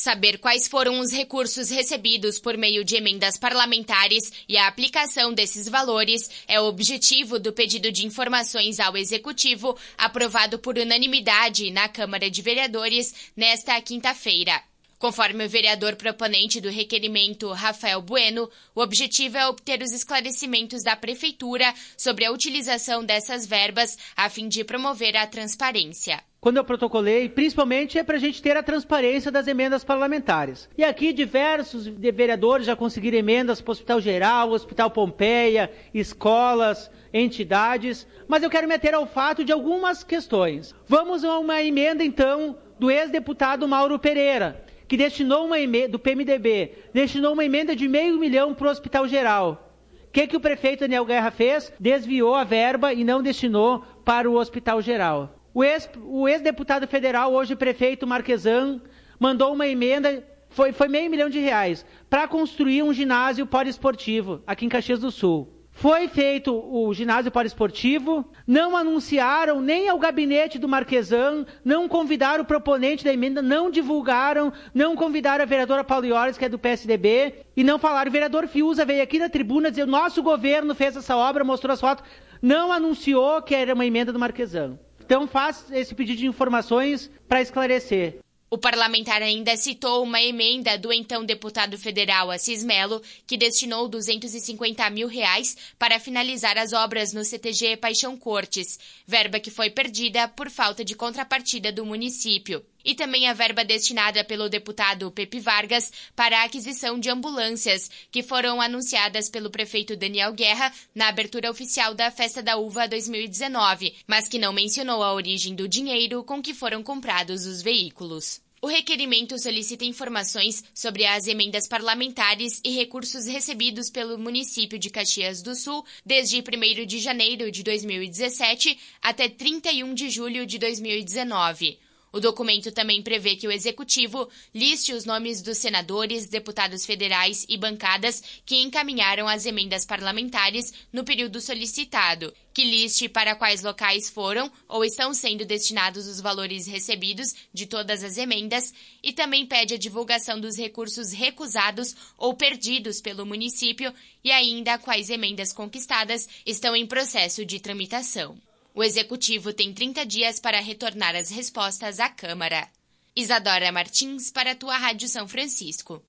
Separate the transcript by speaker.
Speaker 1: Saber quais foram os recursos recebidos por meio de emendas parlamentares e a aplicação desses valores é o objetivo do pedido de informações ao Executivo, aprovado por unanimidade na Câmara de Vereadores nesta quinta-feira. Conforme o vereador proponente do requerimento, Rafael Bueno, o objetivo é obter os esclarecimentos da Prefeitura sobre a utilização dessas verbas a fim de promover a transparência.
Speaker 2: Quando eu protocolei, principalmente é para a gente ter a transparência das emendas parlamentares. E aqui diversos vereadores já conseguiram emendas para o Hospital Geral, Hospital Pompeia, escolas, entidades, mas eu quero me ater ao fato de algumas questões. Vamos a uma emenda, então, do ex-deputado Mauro Pereira, que destinou uma emenda, do PMDB, destinou uma emenda de R$500 mil para o Hospital Geral. O que o prefeito Daniel Guerra fez? Desviou a verba e não destinou para o Hospital Geral. O ex-deputado federal, hoje prefeito Marquesan, mandou uma emenda, foi R$500 mil, para construir um ginásio poliesportivo aqui em Caxias do Sul. Foi feito o ginásio poliesportivo, não anunciaram nem ao gabinete do Marquesan, não convidaram o proponente da emenda, não divulgaram, não convidaram a vereadora Paula Iores, que é do PSDB, e não falaram. O vereador Fiuza veio aqui na tribuna dizer: nosso governo fez essa obra, mostrou as fotos, não anunciou que era uma emenda do Marquesan. Então faz esse pedido de informações para esclarecer.
Speaker 1: O parlamentar ainda citou uma emenda do então deputado federal Assis Melo, que destinou R$250 mil para finalizar as obras no CTG Paixão Cortes, verba que foi perdida por falta de contrapartida do município. E também a verba destinada pelo deputado Pepe Vargas para a aquisição de ambulâncias, que foram anunciadas pelo prefeito Daniel Guerra na abertura oficial da Festa da Uva 2019, mas que não mencionou a origem do dinheiro com que foram comprados os veículos. O requerimento solicita informações sobre as emendas parlamentares e recursos recebidos pelo município de Caxias do Sul desde 1º de janeiro de 2017 até 31 de julho de 2019. O documento também prevê que o Executivo liste os nomes dos senadores, deputados federais e bancadas que encaminharam as emendas parlamentares no período solicitado, que liste para quais locais foram ou estão sendo destinados os valores recebidos de todas as emendas e também pede a divulgação dos recursos recusados ou perdidos pelo município e ainda quais emendas conquistadas estão em processo de tramitação. O Executivo tem 30 dias para retornar as respostas à Câmara. Isadora Martins, para a tua Rádio São Francisco.